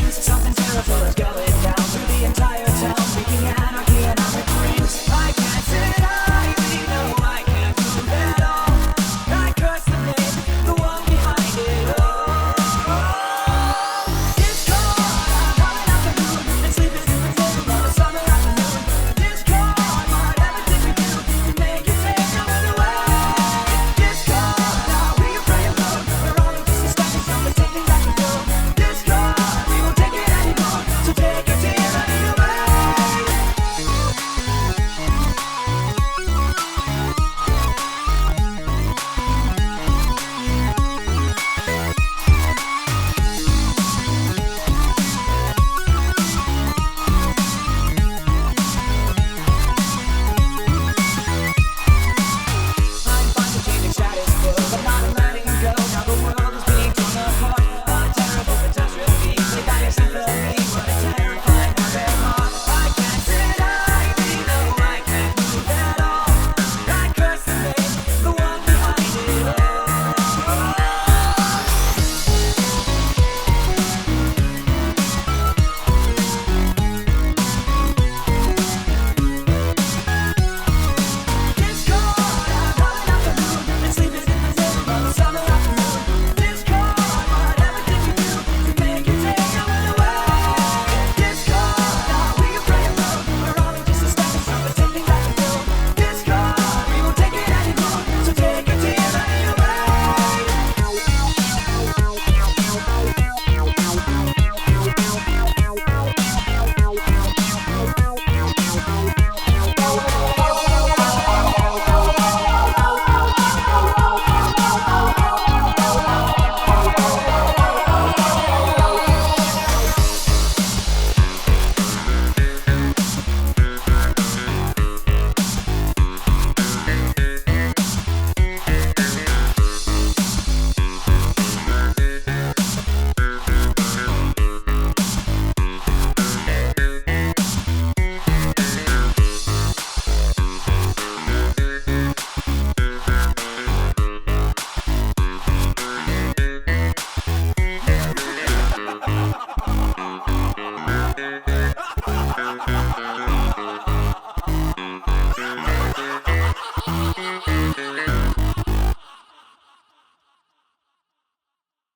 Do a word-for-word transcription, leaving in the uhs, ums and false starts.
Something terrible is going down through the entire town, wreaking anarchy and armored dreams. I can't sit idly, no, I can't move at all. I curse the name, the one behind it all. Discord, I'm calling out the moon, and sleep is in the middle of a summer afternoon. Discord, what everything we do to make it take a minute away. Discord, are we afraid of love? We're only just a stepping stone to taking back control. Discord, we won't take it anymore, so take it to your running away. I'm fine with changing status quo, but not letting go. Now the world is being torn apart. A terrible catastrophe played by a symphony.